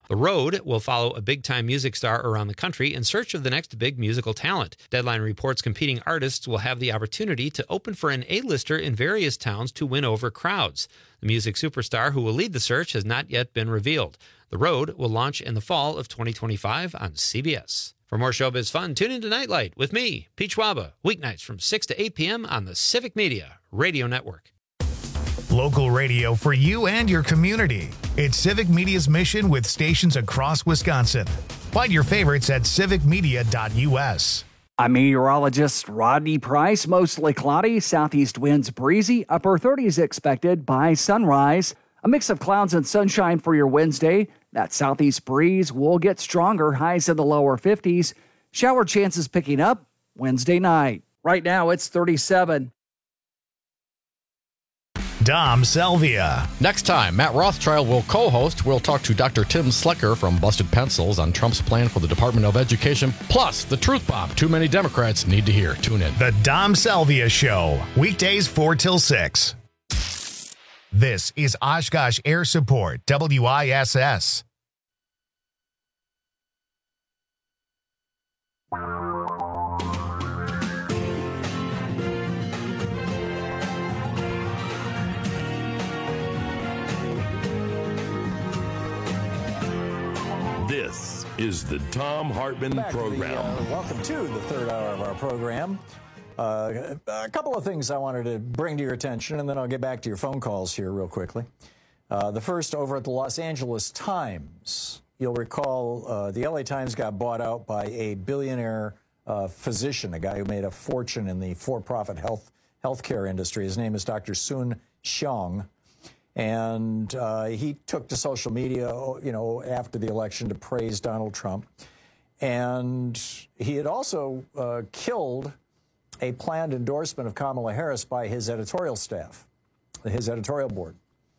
The Road will follow a big-time music star around the country in search of the next big musical talent. Deadline reports competing artists will have the opportunity to open for an A-lister in various towns to win over crowds. The music superstar who will lead the search has not yet been revealed. The Road will launch in the fall of 2025 on CBS. For more showbiz fun, tune into Nightlight with me, Pete Schwaba, weeknights from 6 to 8 p.m. on the Civic Media Radio Network. Local radio for you and your community. It's Civic Media's mission with stations across Wisconsin. Find your favorites at civicmedia.us. I'm meteorologist Rodney Price. Mostly cloudy, southeast winds breezy, upper 30s expected by sunrise. A mix of clouds and sunshine for your Wednesday. That southeast breeze will get stronger, highs in the lower 50s. Shower chances picking up Wednesday night. Right now it's 37. Dom Salvia. Next time, Matt Rothschild will co-host. We'll talk to Dr. Tim Slicker from Busted Pencils on Trump's plan for the Department of Education, plus the truth bomb too many Democrats need to hear. Tune in. The Dom Salvia Show, weekdays 4 till 6. This is Oshkosh Air Support, WISS. This is the Thom Hartmann Program. Welcome to the third hour of our program. A couple of things I wanted to bring to your attention, and then I'll get back to your phone calls here real quickly. The first, over at the Los Angeles Times. You'll recall the LA Times got bought out by a billionaire physician, a guy who made a fortune in the for-profit healthcare industry. His name is Dr. Soon Shiong. And he took to social media, after the election to praise Donald Trump. And he had also killed a planned endorsement of Kamala Harris by his editorial staff, his editorial board.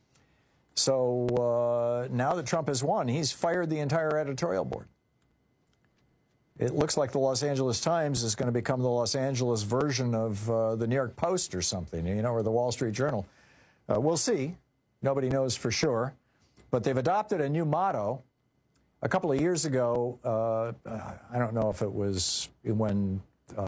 So now that Trump has won, he's fired the entire editorial board. It looks like the Los Angeles Times is going to become the Los Angeles version of the New York Post or something, or the Wall Street Journal. We'll see. Nobody knows for sure. But they've adopted a new motto. A couple of years ago, I don't know if it was when,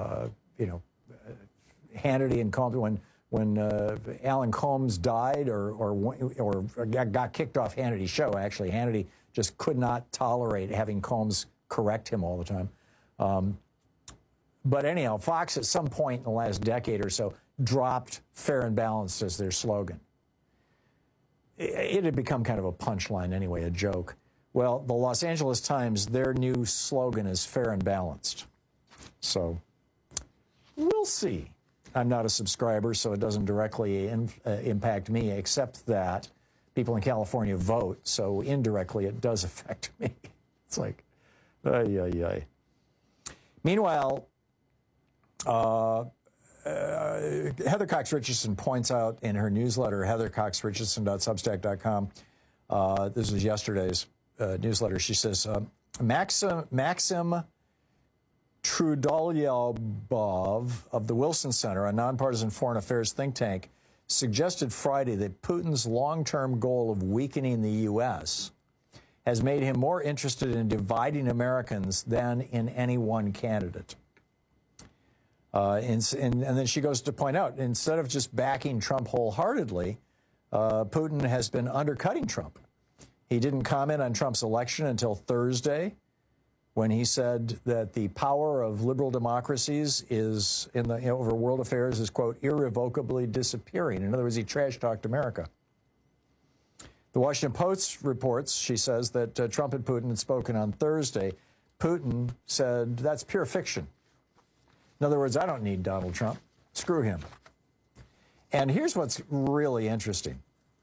Hannity and Combs, when Alan Combs died or got kicked off Hannity's show. Actually, Hannity just could not tolerate having Combs correct him all the time. But anyhow, Fox at some point in the last decade or so dropped fair and balanced as their slogan. It had become kind of a punchline anyway, a joke. Well, the Los Angeles Times, their new slogan is fair and balanced. So we'll see. I'm not a subscriber, so it doesn't directly impact me, except that people in California vote, so indirectly it does affect me. It's like, ay, ay, ay. Meanwhile, Heather Cox Richardson points out in her newsletter, heathercoxrichardson.substack.com, this was yesterday's newsletter, she says, Maxim Trudolyubov of the Wilson Center, a nonpartisan foreign affairs think tank, suggested Friday that Putin's long-term goal of weakening the U.S. has made him more interested in dividing Americans than in any one candidate. And then she goes to point out, instead of just backing Trump wholeheartedly, Putin has been undercutting Trump. He didn't comment on Trump's election until Thursday, when he said that the power of liberal democracies is over world affairs is, quote, irrevocably disappearing. In other words, he trash-talked America. The Washington Post reports, she says, that Trump and Putin had spoken on Thursday. Putin said, that's pure fiction. In other words, I don't need Donald Trump. Screw him. And here's what's really interesting.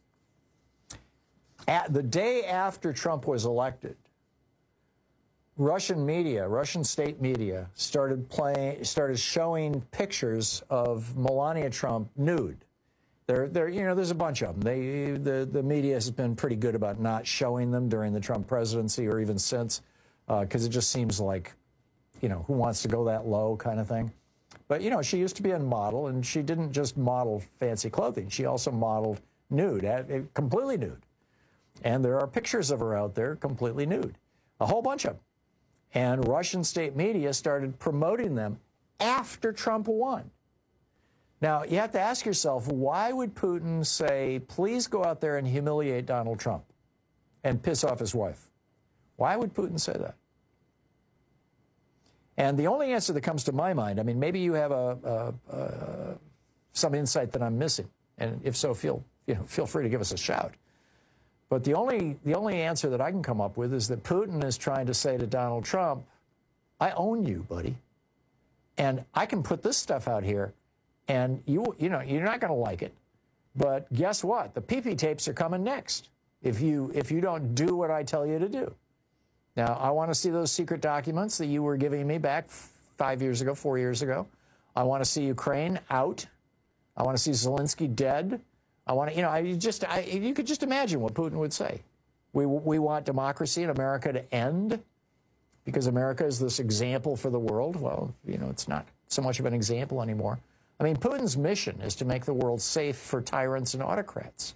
At the day after Trump was elected, Russian state media, started showing pictures of Melania Trump nude. There's a bunch of them. The media has been pretty good about not showing them during the Trump presidency or even since, because it just seems like, who wants to go that low kind of thing. But, she used to be a model, and she didn't just model fancy clothing. She also modeled nude, completely nude. And there are pictures of her out there completely nude, a whole bunch of them. And Russian state media started promoting them after Trump won. Now, you have to ask yourself, why would Putin say, please go out there and humiliate Donald Trump and piss off his wife? Why would Putin say that? And the only answer that comes to my mind, I mean, maybe you have some insight that I'm missing. And if so, feel free to give us a shout. But the only answer that I can come up with is that Putin is trying to say to Donald Trump, I own you, buddy. And I can put this stuff out here, and you're not going to like it. But guess what? The PP tapes are coming next if you don't do what I tell you to do. Now, I want to see those secret documents that you were giving me back 4 years ago. I want to see Ukraine out. I want to see Zelensky dead. I want to, you could just imagine what Putin would say. We want democracy in America to end because America is this example for the world. Well, it's not so much of an example anymore. I mean, Putin's mission is to make the world safe for tyrants and autocrats.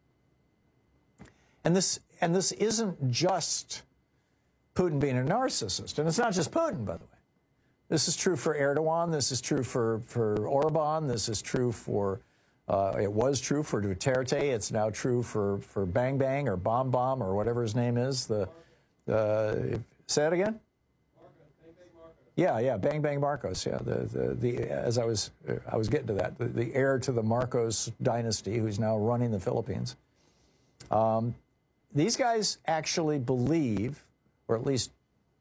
And this isn't just Putin being a narcissist. And it's not just Putin, by the way. This is true for Erdogan. This is true for Orban. This is true for, it was true for Duterte. It's now true for Bang Bang or Bomb Bomb or whatever his name is. Say it again? Yeah, Bang Bang Marcos. Yeah, as I was getting to that, the heir to the Marcos dynasty, who's now running the Philippines. These guys actually believe, or at least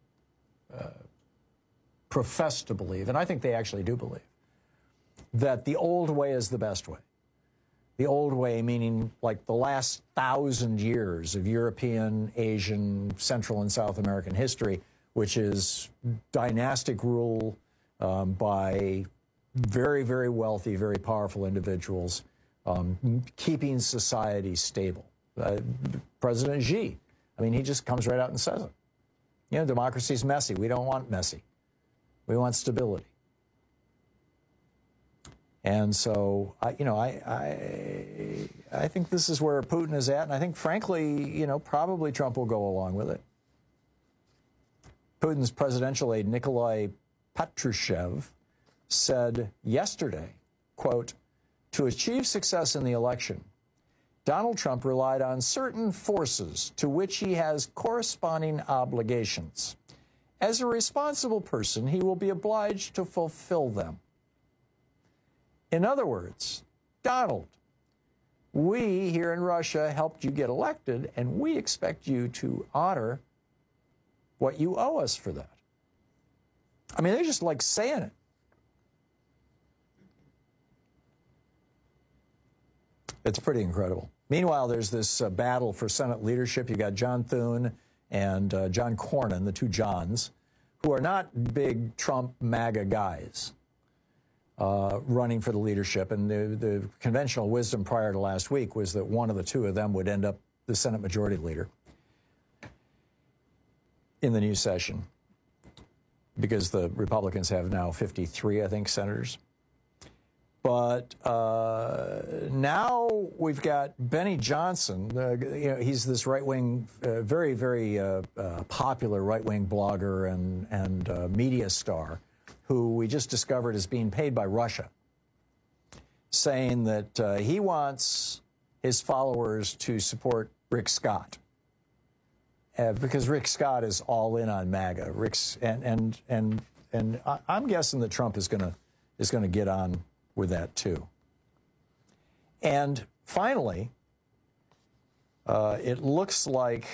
profess to believe, and I think they actually do believe, that the old way is the best way. The old way meaning like the last 1,000 years of European, Asian, Central and South American history, which is dynastic rule by very, very wealthy, very powerful individuals, keeping society stable. President Xi, I mean, he just comes right out and says it. Democracy's messy. We don't want messy. We want stability. And so, I think this is where Putin is at, and I think, frankly, probably Trump will go along with it. Putin's presidential aide, Nikolai Patrushev, said yesterday, quote, to achieve success in the election, Donald Trump relied on certain forces to which he has corresponding obligations. As a responsible person, he will be obliged to fulfill them. In other words, Donald, we here in Russia helped you get elected, and we expect you to honor what you owe us for that. I mean, they're just like saying it. It's pretty incredible. Meanwhile, there's this battle for Senate leadership. You got John Thune and John Cornyn, the two Johns, who are not big Trump MAGA guys, running for the leadership. And the conventional wisdom prior to last week was that one of the two of them would end up the Senate Majority Leader in the new session, because the Republicans have now 53, I think, senators. But now we've got Benny Johnson. He's this right-wing, very, very popular right-wing blogger and media star who we just discovered is being paid by Russia, saying that he wants his followers to support Rick Scott. Because Rick Scott is all in on MAGA. And I'm guessing that Trump is going to get on with that too. And finally, it looks like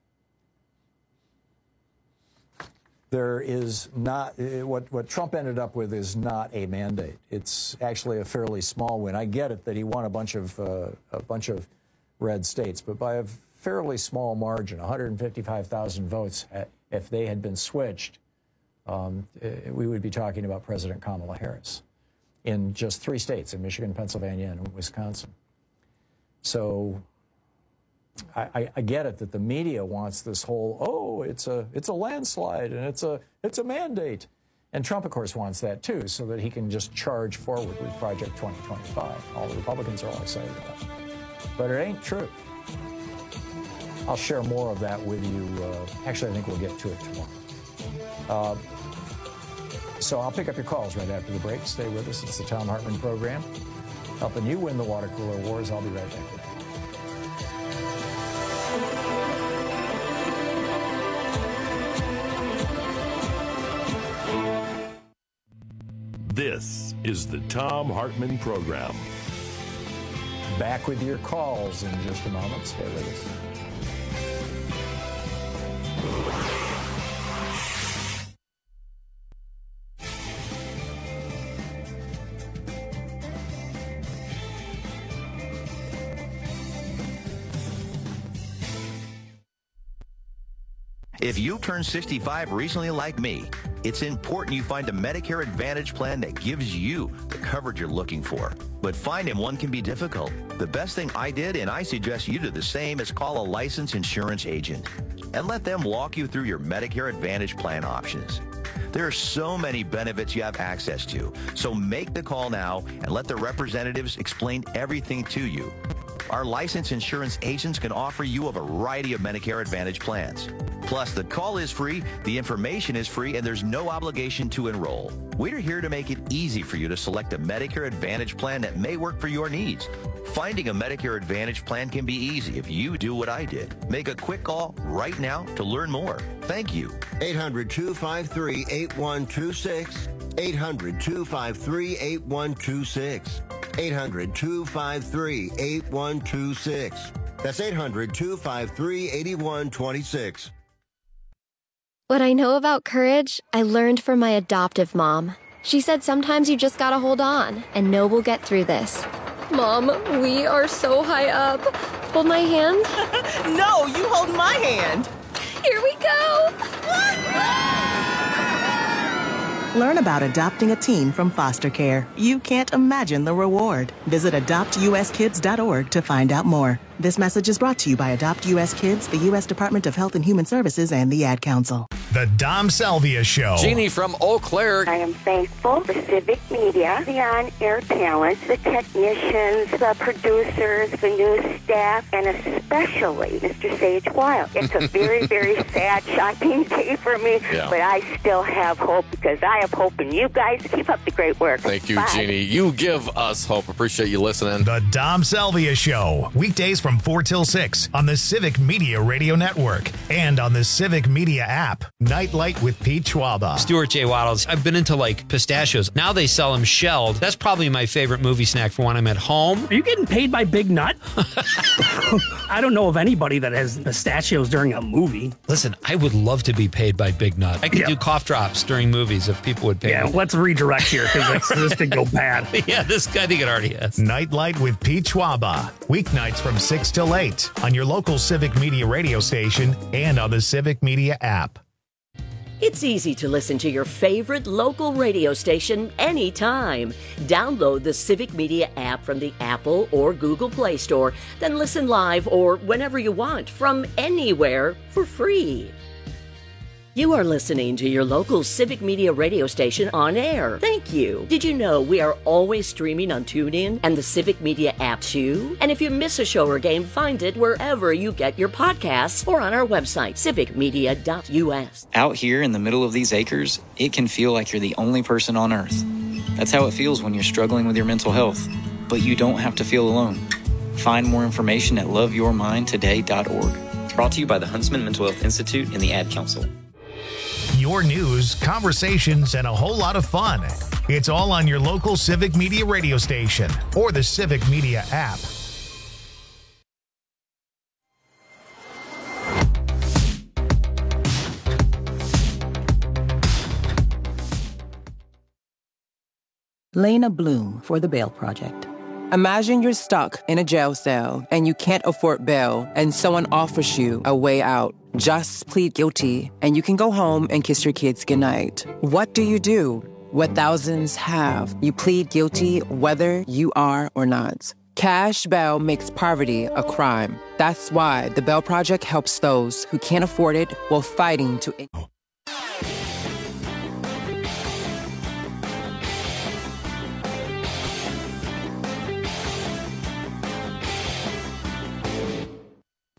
there is not what Trump ended up with is not a mandate. It's actually a fairly small win. I get it that he won a bunch of red states, but by a fairly small margin, 155,000 votes. If they had been switched, we would be talking about President Kamala Harris in just 3 states, in Michigan, Pennsylvania, and Wisconsin. So I get it that the media wants this whole, it's a landslide and it's a mandate. And Trump, of course, wants that too, so that he can just charge forward with Project 2025. All the Republicans are all excited about it. But it ain't true. I'll share more of that with you. Actually, I think we'll get to it tomorrow. So I'll pick up your calls right after the break. Stay with us. It's the Thom Hartmann Program, helping you win the water cooler wars. I'll be right back with you. This is the Thom Hartmann Program. Back with your calls in just a moment. Stay with us. If you turned 65 recently like me, it's important you find a Medicare Advantage plan that gives you the coverage you're looking for. But finding one can be difficult. The best thing I did, and I suggest you do the same, is call a licensed insurance agent and let them walk you through your Medicare Advantage plan options. There are so many benefits you have access to, so make the call now and let the representatives explain everything to you. Our licensed insurance agents can offer you a variety of Medicare Advantage plans. Plus, the call is free, the information is free, and there's no obligation to enroll. We're here to make it easy for you to select a Medicare Advantage plan that may work for your needs. Finding a Medicare Advantage plan can be easy if you do what I did. Make a quick call right now to learn more. Thank you. 800-253-8126. 800-253-8126. 800-253-8126. That's 800-253-8126. What I know about courage, I learned from my adoptive mom. She said sometimes you just gotta hold on and know we'll get through this. Mom, we are so high up. Hold my hand. No, you hold my hand. Here we go. Learn about adopting a teen from foster care. You can't imagine the reward. Visit adoptuskids.org to find out more. This message is brought to you by Adopt U.S. Kids, the U.S. Department of Health and Human Services, and the Ad Council. The Dom Salvia Show. Jeannie from Eau Claire. I am thankful for Civic Media, the on-air talent, the technicians, the producers, the news staff, and especially Mr. Sage Wild. It's a very, very sad, shocking day for me, but I still have hope because I have hope in you guys. Keep up the great work. Thank you, Bye. Jeannie. You give us hope. Appreciate you listening. The Dom Salvia Show. Weekdays from 4 till 6 on the Civic Media Radio Network and on the Civic Media app. Nightlight with Pete Schwaba. Stuart J. Waddles. I've been into like pistachios. Now they sell them shelled. That's probably my favorite movie snack for when I'm at home. Are you getting paid by Big Nut? I don't know of anybody that has pistachios during a movie. Listen, I would love to be paid by Big Nut. I could do cough drops during movies if people would pay me. Let's redirect here because this could go bad. Yeah, this guy, I think it already has. Nightlight with Pete Schwaba. Weeknights from 6 till 8 on your local Civic Media radio station and on the Civic Media app. It's easy to listen to your favorite local radio station anytime. Download the Civic Media app from the Apple or Google Play Store, then listen live or whenever you want from anywhere for free. You are listening to your local Civic Media radio station on air. Thank you. Did you know we are always streaming on TuneIn and the Civic Media app too? And if you miss a show or game, find it wherever you get your podcasts or on our website, civicmedia.us. Out here in the middle of these acres, it can feel like you're the only person on earth. That's how it feels when you're struggling with your mental health. But you don't have to feel alone. Find more information at loveyourmindtoday.org. Brought to you by the Huntsman Mental Health Institute and the Ad Council. Your news, conversations, and a whole lot of fun. It's all on your local Civic Media radio station or the Civic Media app. Lena Bloom for the Bail Project. Imagine you're stuck in a jail cell and you can't afford bail and someone offers you a way out. Just plead guilty and you can go home and kiss your kids goodnight. What do you do? What thousands have. You plead guilty whether you are or not. Cash bail makes poverty a crime. That's why the Bail Project helps those who can't afford it while fighting to...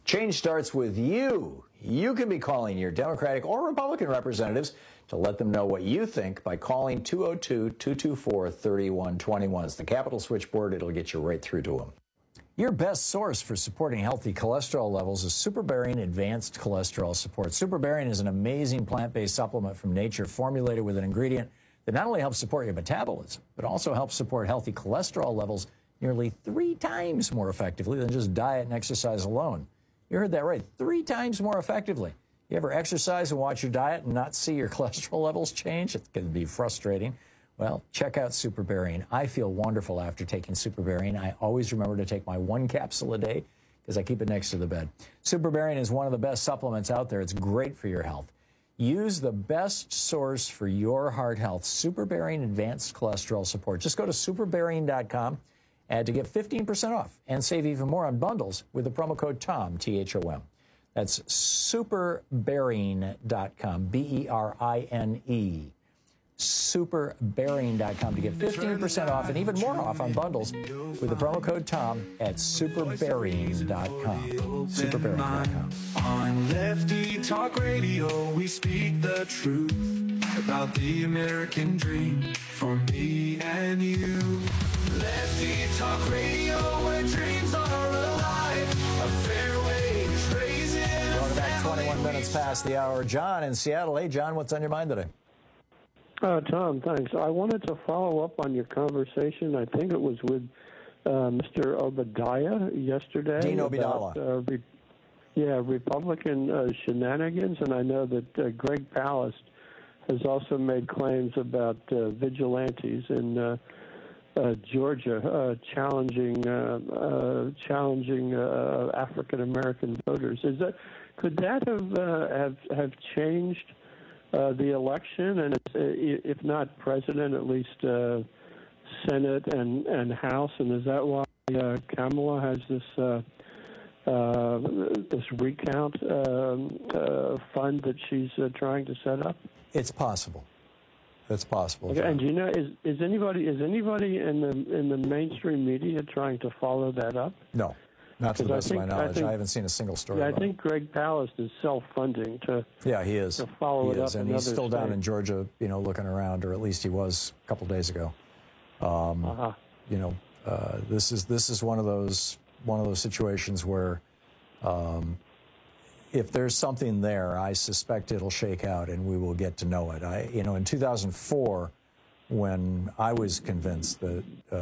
Change starts with you. You can be calling your Democratic or Republican representatives to let them know what you think by calling 202-224-3121. It's the Capitol switchboard. It'll get you right through to them. Your best source for supporting healthy cholesterol levels is SuperBarian Advanced Cholesterol Support. SuperBarian is an amazing plant-based supplement from nature formulated with an ingredient that not only helps support your metabolism, but also helps support healthy cholesterol levels nearly 3 times more effectively than just diet and exercise alone. You heard that right, 3 times more effectively. You ever exercise and watch your diet and not see your cholesterol levels change? It can be frustrating. Well, check out SuperBarian. I feel wonderful after taking SuperBarian. I always remember to take my 1 capsule a day because I keep it next to the bed. SuperBarian is one of the best supplements out there. It's great for your health. Use the best source for your heart health, SuperBarian Advanced Cholesterol Support. Just go to superbarian.com and to get 15% off and save even more on bundles with the promo code TOM, T-H-O-M. That's superbarian.com, B-E-R-I-N-E. Superbarian.com to get 15% off and even more off on bundles with the promo code TOM at superbarian.com. Superbarian.com. On Lefty Talk Radio, we speak the truth about the American dream for me and you. Lefty Talk Radio, where dreams are alive. A fair wage, raising Welcome back, 21 minutes past the hour. John in Seattle. Hey, John, what's on your mind today? Tom, thanks. I wanted to follow up on your conversation. I think it was with Mr. Obadiah yesterday. Dean Obeidallah. Republican shenanigans. And I know that Greg Palast has also made claims about vigilantes in Georgia challenging African American voters. Could that have changed the election, and if not president, at least Senate and House? And is that why Kamala has this recount fund that she's trying to set up? It's possible. It's possible. Okay, and do you know, is anybody in the mainstream media trying to follow that up? No. Not to the best of my knowledge. I haven't seen a single story. Yeah, I think Greg Palast is self-funding to. Yeah, he is. To follow it up, and he's still down in Georgia, looking around, or at least he was a couple days ago. This is one of those situations where, if there's something there, I suspect it'll shake out, and we will get to know it. In 2004, when I was convinced that.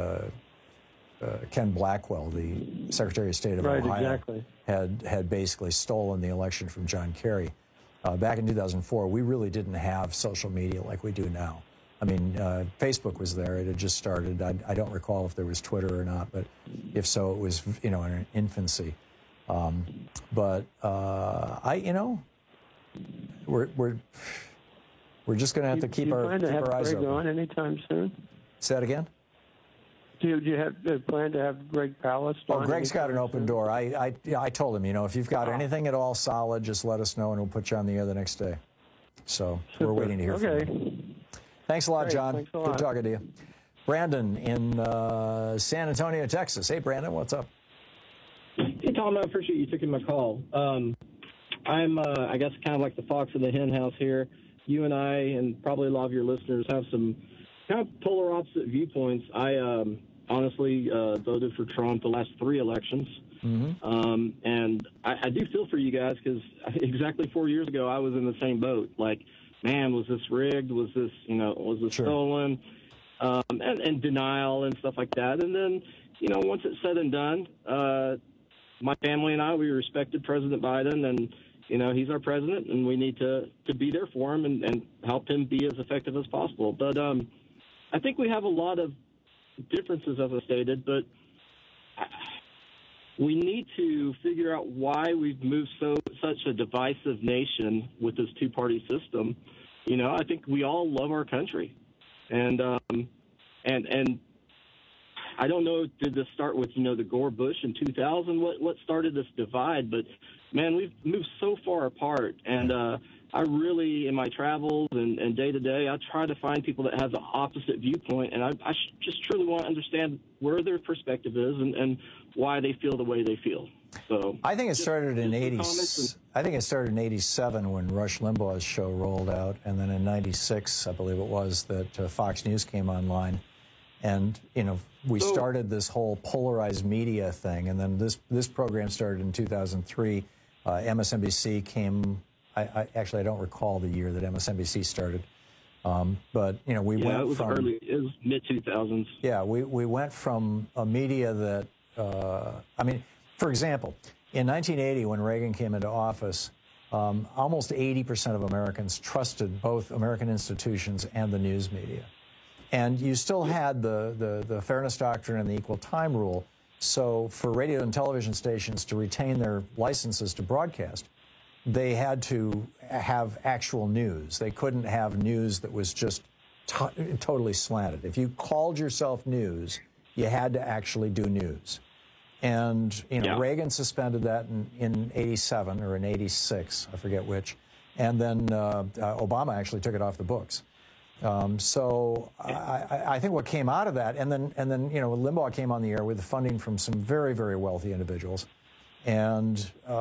Ken Blackwell, the Secretary of State of Ohio, had basically stolen the election from John Kerry. Back in 2004, we really didn't have social media like we do now. I mean, Facebook was there. It had just started. I don't recall if there was Twitter or not, but if so, it was, in an infancy. We're just going to have to keep our eyes open. On anytime soon? Say that again? Do you have plan to have Greg Palast on? Oh, Greg's got an open door. I told him, if you've got anything at all solid, just let us know, and we'll put you on the air the next day. So we're waiting to hear from you. Thanks a lot, John. Thanks a lot. Good talking to you. Brandon in San Antonio, Texas. Hey, Brandon, what's up? Hey, Tom, I appreciate you taking my call. I'm, I guess, kind of like the fox in the hen house here. You and I, and probably a lot of your listeners, have some kind of polar opposite viewpoints. I honestly voted for Trump the last 3 elections. Mm-hmm. And I do feel for you guys, because exactly 4 years ago, I was in the same boat. Like, man, was this rigged? Was this, stolen? And denial and stuff like that. And then, once it's said and done, my family and we respected President Biden, and, he's our president, and we need to be there for him and help him be as effective as possible. But I think we have a lot of differences, as I stated, but we need to figure out why we've moved such a divisive nation with this two-party system. I think we all love our country, and I don't know, did this start with the Gore Bush in 2000? What started this divide? But man, we've moved so far apart, and I really, in my travels and day to day, I try to find people that have the opposite viewpoint, and I just truly want to understand where their perspective is and why they feel the way they feel. So I think it started in I think it started in '87 when Rush Limbaugh's show rolled out, and then in '96, I believe it was, that Fox News came online, and we started this whole polarized media thing, and then this program started in 2003. MSNBC came. I don't recall the year that MSNBC started, but we went it was from early. It was mid-2000s. Yeah, we went from a media that for example, in 1980 when Reagan came into office, almost 80% of Americans trusted both American institutions and the news media, and you still had the Fairness Doctrine and the Equal Time Rule. So for radio and television stations to retain their licenses to broadcast, they had to have actual news. They couldn't have news that was just totally slanted. If you called yourself news, you had to actually do news. And, Reagan suspended that in 87 or in 86, I forget which. And then Obama actually took it off the books. So I think what came out of that, and then Limbaugh came on the air with funding from some very, very wealthy individuals. And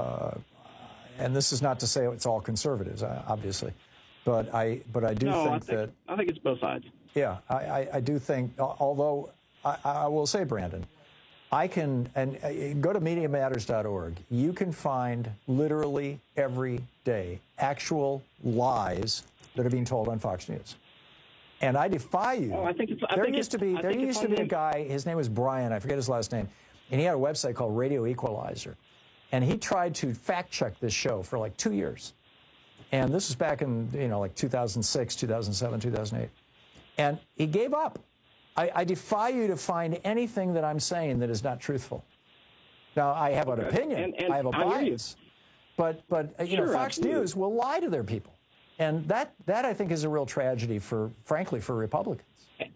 this is not to say it's all conservatives, obviously, but I do think that I think it's both sides. Yeah, I do think. Although I will say, Brandon, I can go to MediaMatters.org. You can find literally every day actual lies that are being told on Fox News, and I defy you. There used to be a guy. His name was Brian. I forget his last name, and he had a website called Radio Equalizer. And he tried to fact-check this show for like 2 years. And this was back in, 2006, 2007, 2008. And he gave up. I defy you to find anything that I'm saying that is not truthful. Now, I have an opinion. And I have a bias. But Fox absolutely. News will lie to their people. And that I think is a real tragedy frankly, for Republicans.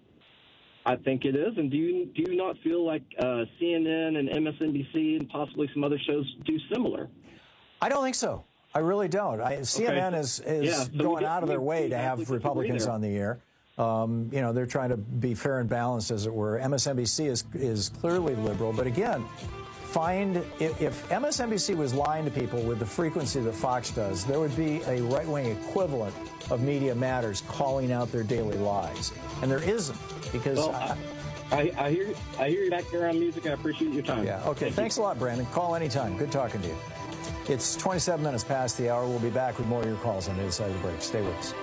I think it is. And do you not feel like CNN and MSNBC and possibly some other shows do similar? I don't think so. I really don't. CNN is going out of their way to have Republicans on the air. They're trying to be fair and balanced, as it were. MSNBC is clearly liberal. But again, if MSNBC was lying to people with the frequency that Fox does, there would be a right-wing equivalent of Media Matters calling out their daily lies. And there isn't, because... I hear you back there on music. I appreciate your time. Yeah, okay. Thanks a lot, Brandon. Call anytime. Good talking to you. It's 27 minutes past the hour. We'll be back with more of your calls on the other side of the break. Stay with us.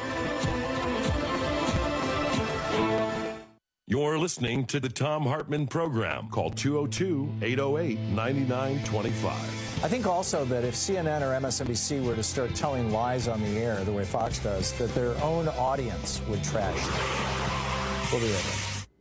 You're listening to the Thom Hartmann Program. Call 202-808-9925. I think also that if CNN or MSNBC were to start telling lies on the air the way Fox does, that their own audience would trash them. We'll be right back.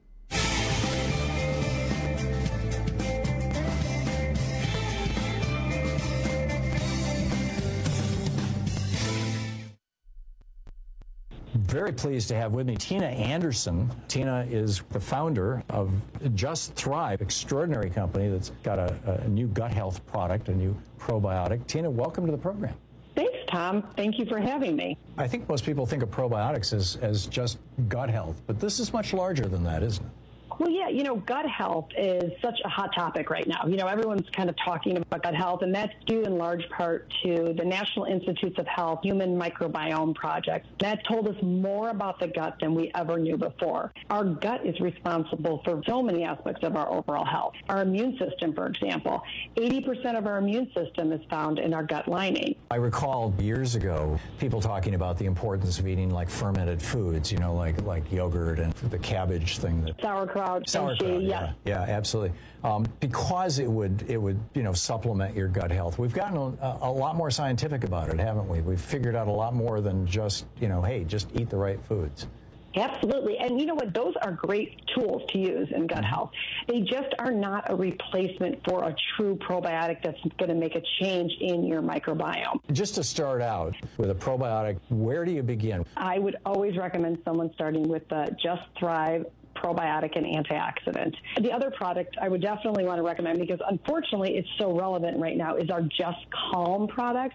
Very pleased to have with me Tina Anderson. Tina is the founder of Just Thrive, extraordinary company that's got a new gut health product, a new probiotic. Tina, welcome to the program. Thanks, Tom. Thank you for having me. I think most people think of probiotics as just gut health, but this is much larger than that, isn't it? Well, yeah, gut health is such a hot topic right now. Everyone's kind of talking about gut health, and that's due in large part to the National Institutes of Health Human Microbiome Project. That told us more about the gut than we ever knew before. Our gut is responsible for so many aspects of our overall health. Our immune system, for example, 80% of our immune system is found in our gut lining. I recall years ago people talking about the importance of eating like fermented foods, like yogurt and the cabbage thing. Sauerkraut. Yeah, absolutely. Because it would supplement your gut health. We've gotten a lot more scientific about it, haven't we? We've figured out a lot more than just, hey, just eat the right foods. Absolutely. And you know what? Those are great tools to use in gut health. They just are not a replacement for a true probiotic that's going to make a change in your microbiome. Just to start out with a probiotic, where do you begin? I would always recommend someone starting with the Just Thrive probiotic and antioxidant. The other product I would definitely want to recommend, because unfortunately it's so relevant right now, is our Just Calm product.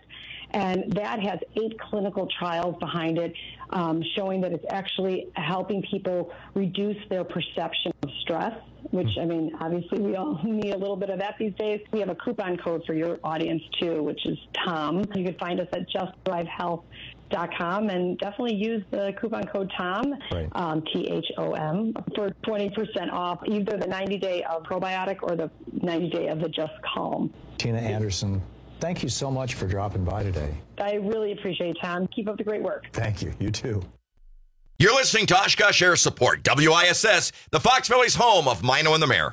And that has 8 clinical trials behind it, showing that it's actually helping people reduce their perception of stress, which, I mean, obviously we all need a little bit of that these days. We have a coupon code for your audience, too, which is TOM. You can find us at justthrivehealth.com and definitely use the coupon code TOM, right. THOM, for 20% off either the 90-day of probiotic or the 90-day of the Just Calm. Tina Anderson, thank you so much for dropping by today. I really appreciate it, Tom. Keep up the great work. Thank you. You too. You're listening to Oshkosh Air Support, WISS, the Fox Valley's home of Mino and the Mayor.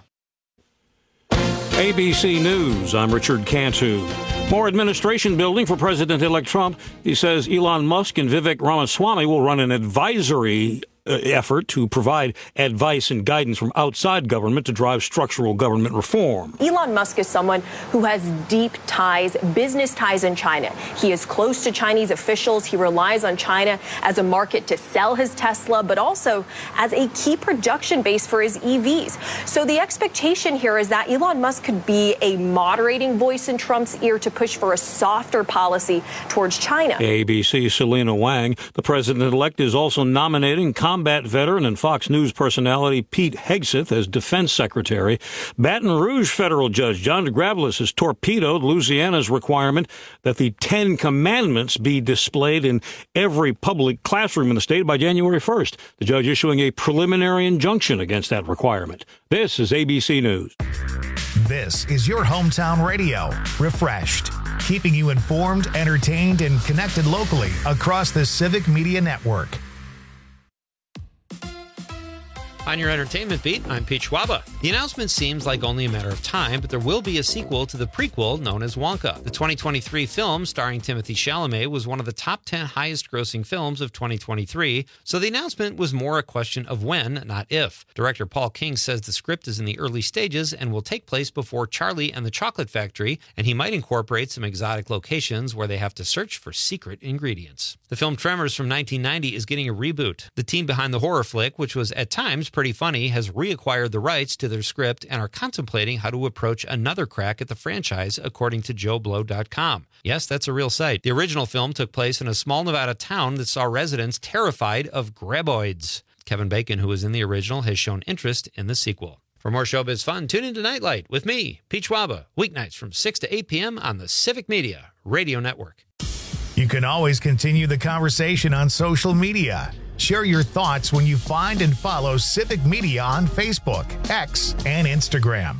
ABC News, I'm Richard Cantu. More administration building for President-elect Trump. He says Elon Musk and Vivek Ramaswamy will run an advisory effort to provide advice and guidance from outside government to drive structural government reform. Elon Musk is someone who has deep ties, business ties in China. He is close to Chinese officials. He relies on China as a market to sell his Tesla, but also as a key production base for his EVs. So the expectation here is that Elon Musk could be a moderating voice in Trump's ear to push for a softer policy towards China. ABC's Selena Wang, the president-elect, is also nominating combat veteran and Fox News personality Pete Hegseth as defense secretary. Baton Rouge federal judge John DeGravelis has torpedoed Louisiana's requirement that the 10 Commandments be displayed in every public classroom in the state by January 1st. The judge issuing a preliminary injunction against that requirement. This is ABC News. This is your hometown radio, refreshed, keeping you informed, entertained, and connected locally across the Civic Media Network. On your entertainment beat, I'm Pete Schwaba. The announcement seems like only a matter of time, but there will be a sequel to the prequel known as Wonka. The 2023 film starring Timothée Chalamet was one of the top 10 highest-grossing films of 2023, so the announcement was more a question of when, not if. Director Paul King says the script is in the early stages and will take place before Charlie and the Chocolate Factory, and he might incorporate some exotic locations where they have to search for secret ingredients. The film Tremors from 1990 is getting a reboot. The team behind the horror flick, which was at times pretty funny, has reacquired the rights to their script and are contemplating how to approach another crack at the franchise, according to JoeBlow.com. Yes, that's a real site. The original film took place in a small Nevada town that saw residents terrified of graboids. Kevin Bacon, who was in the original, has shown interest in the sequel. For more showbiz fun, tune into Nightlight with me, Pete Schwaba, weeknights from 6 to 8 p.m. on the Civic Media Radio Network. You can always continue the conversation on social media. Share your thoughts when you find and follow Civic Media on Facebook, X, and Instagram.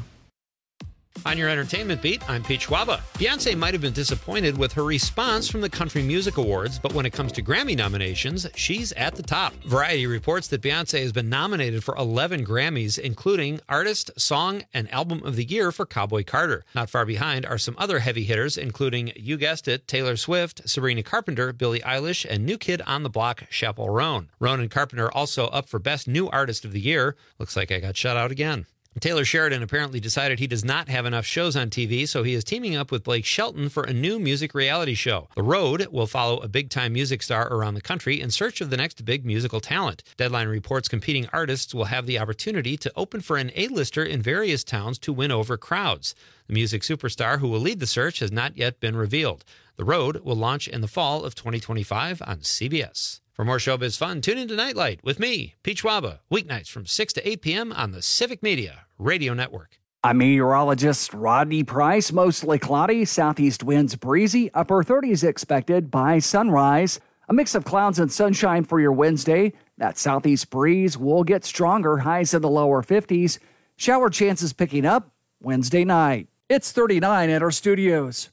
On your entertainment beat, I'm Pete Schwaba. Beyonce might have been disappointed with her response from the Country Music Awards, but when it comes to Grammy nominations, she's at the top. Variety reports that Beyonce has been nominated for 11 Grammys, including Artist, Song, and Album of the Year for Cowboy Carter. Not far behind are some other heavy hitters, including, you guessed it, Taylor Swift, Sabrina Carpenter, Billie Eilish, and New Kid on the Block, Chappell Roan. Roan and Carpenter also up for Best New Artist of the Year. Looks like I got shut out again. Taylor Sheridan apparently decided he does not have enough shows on TV, so he is teaming up with Blake Shelton for a new music reality show. The Road will follow a big-time music star around the country in search of the next big musical talent. Deadline reports competing artists will have the opportunity to open for an A-lister in various towns to win over crowds. The music superstar who will lead the search has not yet been revealed. The Road will launch in the fall of 2025 on CBS. For more showbiz fun, tune into Nightlight with me, Pete Schwaba, weeknights from 6 to 8 p.m. on the Civic Media Radio Network. I'm meteorologist Rodney Price. Mostly cloudy, southeast winds breezy, upper 30s expected by sunrise. A mix of clouds and sunshine for your Wednesday. That southeast breeze will get stronger, highs in the lower 50s. Shower chances picking up Wednesday night. It's 39 at our studios.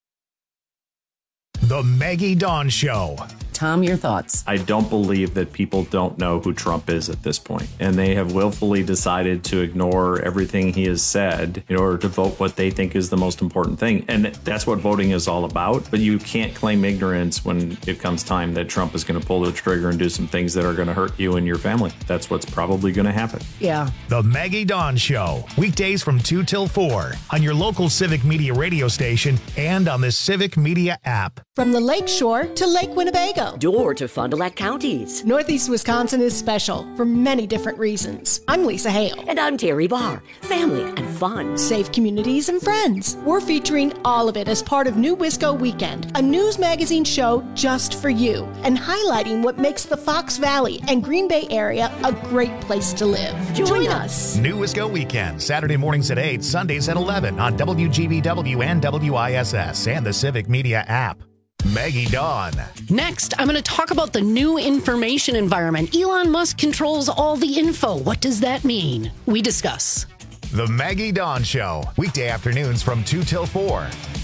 The Maggie Dawn Show. Tom, your thoughts? I don't believe that people don't know who Trump is at this point, and they have willfully decided to ignore everything he has said in order to vote what they think is the most important thing. And that's what voting is all about. But you can't claim ignorance when it comes time that Trump is going to pull the trigger and do some things that are going to hurt you and your family. That's what's probably going to happen. Yeah. The Maggie Dawn Show, weekdays from 2 till 4 on your local Civic Media radio station and on the Civic Media app. From the Lake Shore to Lake Winnebago. Door to Fond du Lac counties. Northeast Wisconsin is special for many different reasons. I'm Lisa Hale. And I'm Terry Barr. Family and fun. Safe communities and friends. We're featuring all of it as part of New Wisco Weekend, a news magazine show just for you, and highlighting what makes the Fox Valley and Green Bay area a great place to live. Join us. New Wisco Weekend, Saturday mornings at 8, Sundays at 11 on WGBW and WISS and the Civic Media app. Maggie Dawn. Next, I'm going to talk about the new information environment. Elon Musk controls all the info. What does that mean? We discuss. The Maggie Dawn Show, weekday afternoons from 2 till 4.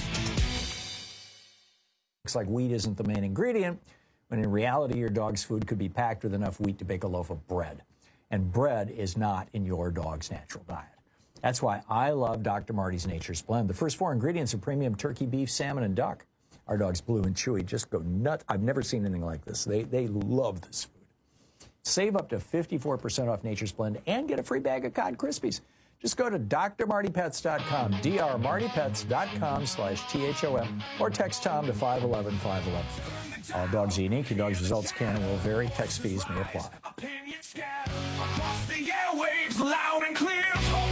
Looks like wheat isn't the main ingredient, when in reality your dog's food could be packed with enough wheat to bake a loaf of bread. And bread is not in your dog's natural diet. That's why I love Dr. Marty's Nature's Blend. The first 4 ingredients are premium turkey, beef, salmon, and duck. Our dogs, Blue and Chewy, just go nuts. I've never seen anything like this. They love this food. Save up to 54% off Nature's Blend and get a free bag of Cod Krispies. Just go to drmartypets.com, drmartypets.com/THOM, or text Tom to 511-511. All dogs are unique. Your dog's results can and will vary. Text fees may apply. Across the airwaves, loud and clear.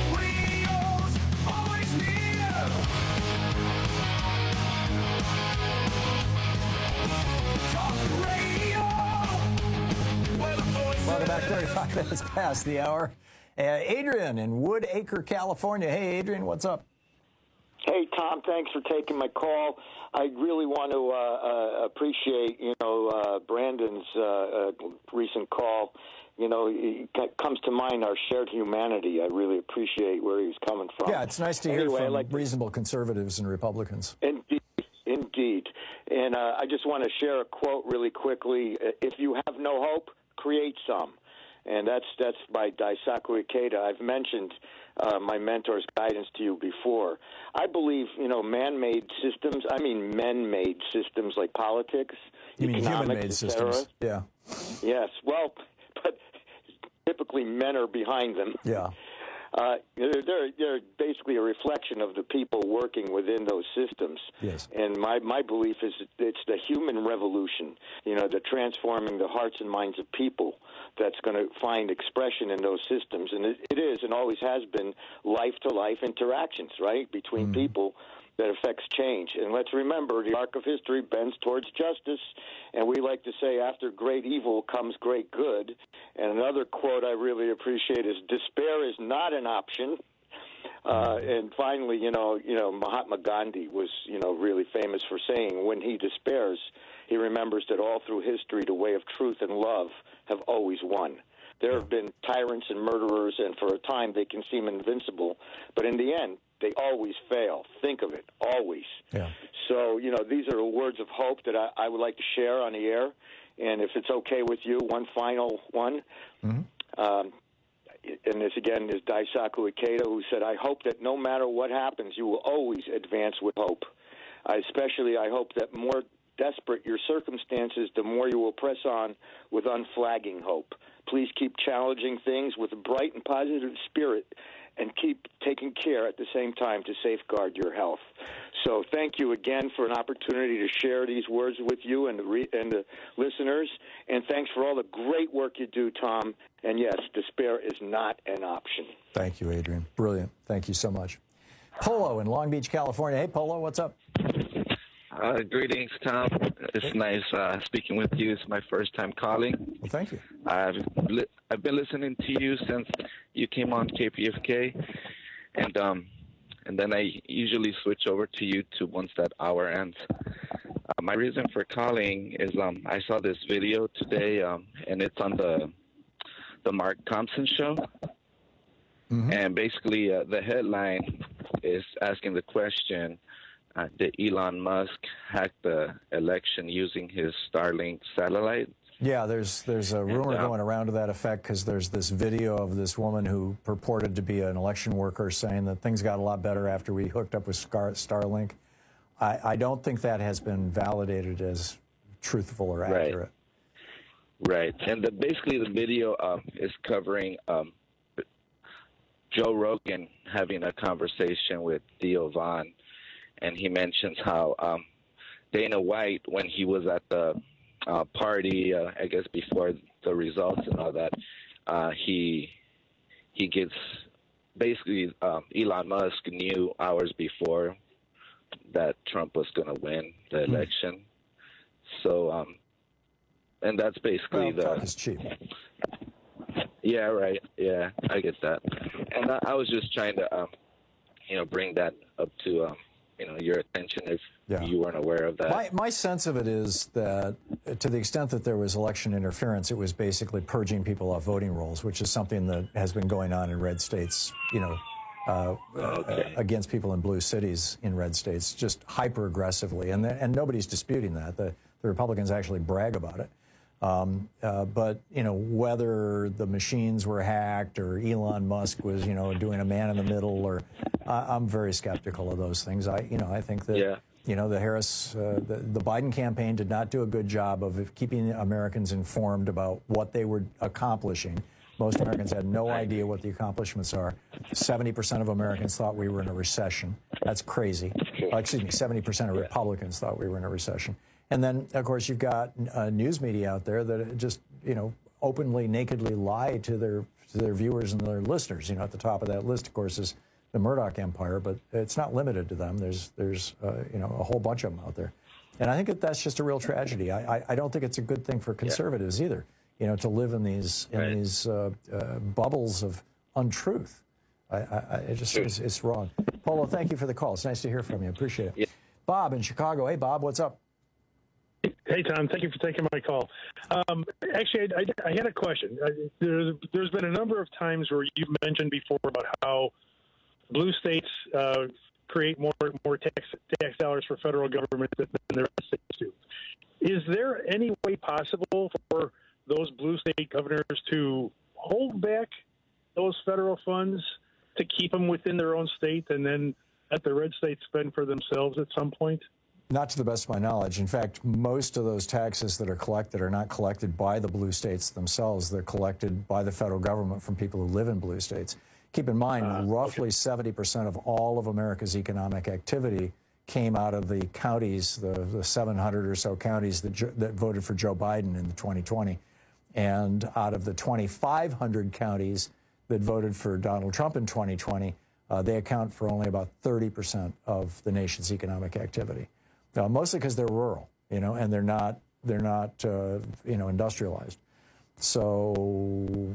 Welcome back, 35 minutes past the hour. Adrian in Woodacre, California. Hey, Adrian, what's up? Hey, Tom, thanks for taking my call. I really want to appreciate, Brandon's recent call. It comes to mind our shared humanity. I really appreciate where he was coming from. Yeah, it's nice to hear from reasonable conservatives and Republicans. Indeed. And I just want to share a quote really quickly. If you have no hope, create some. And that's by Daisaku Ikeda. I've mentioned my mentor's guidance to you before. I believe, man-made systems, men-made systems like politics, you mean human-made systems? Yeah. Yes. Well, but typically men are behind them. Yeah. They're basically a reflection of the people working within those systems. Yes. And my belief is it's the human revolution, the transforming the hearts and minds of people that's going to find expression in those systems. And it is and always has been life-to-life interactions, right, between people that affects change. And let's remember, the arc of history bends towards justice, and we like to say after great evil comes great good. And another quote I really appreciate is, despair is not an option. And finally, Mahatma Gandhi was, really famous for saying, when he despairs, he remembers that all through history, the way of truth and love have always won. There have been tyrants and murderers, and for a time they can seem invincible, but in the end, they always fail. Think of it, always. Yeah. So, these are words of hope that I would like to share on the air. And if it's okay with you, one final one. Mm-hmm. And this, again, is Daisaku Ikeda, who said, I hope that no matter what happens, you will always advance with hope. I hope that more desperate your circumstances, the more you will press on with unflagging hope. Please keep challenging things with a bright and positive spirit, and keep taking care at the same time to safeguard your health. So thank you again for an opportunity to share these words with you and the listeners. And thanks for all the great work you do, Tom. And yes, despair is not an option. Thank you, Adrian. Brilliant. Thank you so much. Polo in Long Beach, California. Hey, Polo, what's up? Greetings, Tom. It's nice speaking with you. It's my first time calling. Well, thank you. I've been listening to you since you came on KPFK, and then I usually switch over to YouTube once that hour ends. My reason for calling is I saw this video today, and it's on the Mark Thompson show. Mm-hmm. And basically the headline is asking the question, did Elon Musk hack the election using his Starlink satellite? Yeah, there's a rumor going around to that effect because there's this video of this woman who purported to be an election worker saying that things got a lot better after we hooked up with Starlink. I don't think that has been validated as truthful or accurate. Right. And basically the video is covering Joe Rogan having a conversation with Theo Von. And he mentions how Dana White, when he was at the party, I guess before the results and all that, he gets basically Elon Musk knew hours before that Trump was going to win the election. So, and that's basically talk is cheap. Yeah, right. Yeah, I get that. And I was just trying to, bring that up to, your attention if you weren't aware of that. My sense of it is that to the extent that there was election interference, it was basically purging people off voting rolls, which is something that has been going on in red states, against people in blue cities in red states, just hyper aggressively. And nobody's disputing that. The Republicans actually brag about it. But, whether the machines were hacked or Elon Musk was, doing a man in the middle, or I'm very skeptical of those things. I think that, the Harris, the Biden campaign did not do a good job of keeping Americans informed about what they were accomplishing. Most Americans had no idea what the accomplishments are. 70% of Americans thought we were in a recession. That's crazy. 70% of Republicans thought we were in a recession. And then, of course, you've got news media out there that just, openly, nakedly lie to their viewers and their listeners. At the top of that list, of course, is the Murdoch empire, but it's not limited to them. There's a whole bunch of them out there. And I think that's just a real tragedy. I don't think it's a good thing for conservatives either, to live in these bubbles of untruth. It's wrong. Polo, thank you for the call. It's nice to hear from you. Appreciate it. Yeah. Bob in Chicago. Hey, Bob, what's up? Hey, Tom. Thank you for taking my call. Actually, I had a question. There's been a number of times where you've mentioned before about how blue states create more tax dollars for federal government than the red states do. Is there any way possible for those blue state governors to hold back those federal funds to keep them within their own state and then let the red states spend for themselves at some point? Not to the best of my knowledge. In fact, most of those taxes that are collected are not collected by the blue states themselves. They're collected by the federal government from people who live in blue states. Keep in mind, roughly 70% of all of America's economic activity came out of the counties, the 700 or so counties that voted for Joe Biden in the 2020. And out of the 2,500 counties that voted for Donald Trump in 2020, they account for only about 30% of the nation's economic activity. Mostly because they're rural, and they're not industrialized. So